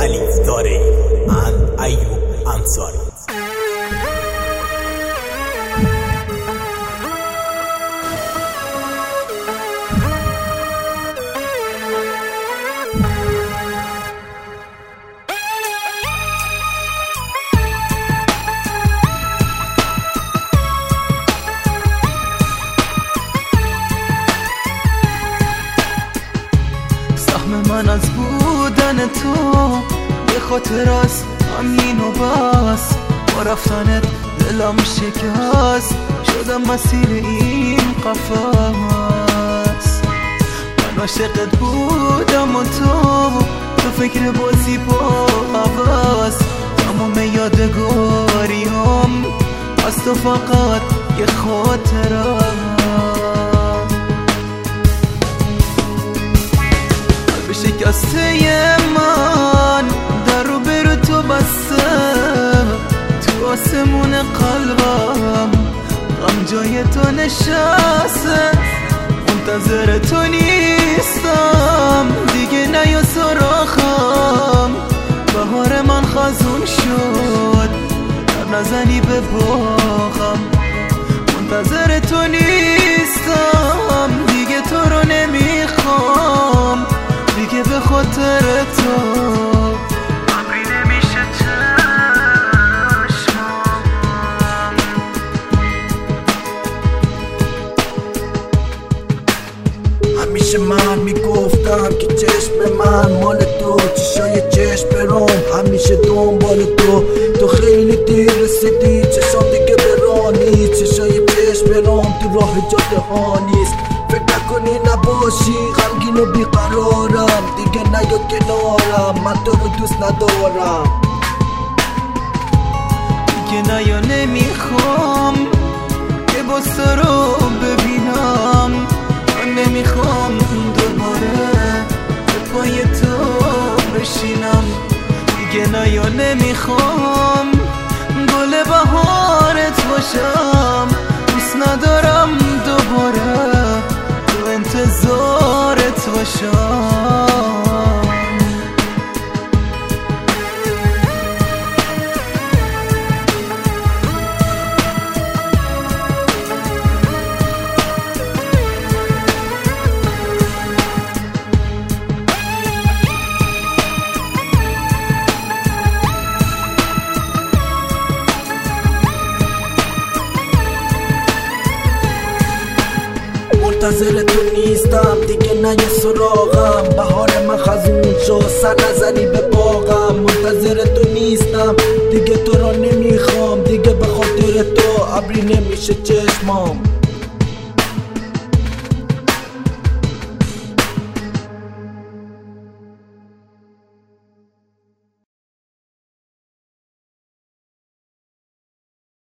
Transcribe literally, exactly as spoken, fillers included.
الفداری and ایوب انصاری. من از بودن تو به خاطر است همین و بس، با رفتنت دلم شکست، شدم مسیر این قفس. من عاشقت بودم و تو تو فکر بازی با حواس، تمام یادگاری هم از تو فقط یه خاطره. شکسته من در رو برو تو بسته، تو آسمون قلبم غم جای تو نشسته. منتظر تو نیستم دیگه، نیا سراغم، بهار من خزون شد در نزنی به باغم. منتظر تو نیستم دیگه، تو رو نمیخوام دیگه، به خاطر تو عمری نمیشه چشمام. همیشه من میگفتم که چشم من مال تو، چشای چشم برام همیشه دنبال تو. تو خیلی دیر رسیدی، چشام دیگه برانی، چشای چشم برام تو راه جاده ها نیست. فکر نکنی نباشی غمگین و بیقرارم، دیگه نیا کنارم، من تو رو دوست ندارم. دیگه نیا نمیخوام که باز تو رو ببینم، من نمیخوام دوباره به پای تو بشینم. دیگه نیا نمیخوام گل بهارت باشم، دوست ندارم دوباره تو انتظارت باشم. منتظر تو نیستم دیگه، نیا سراغم، بهار من خزون شد سر نزنی به باغم. منتظر تو نیستم دیگه، تو رو نمیخوام دیگه، به خاطر تو ابری نمیشه چشمام.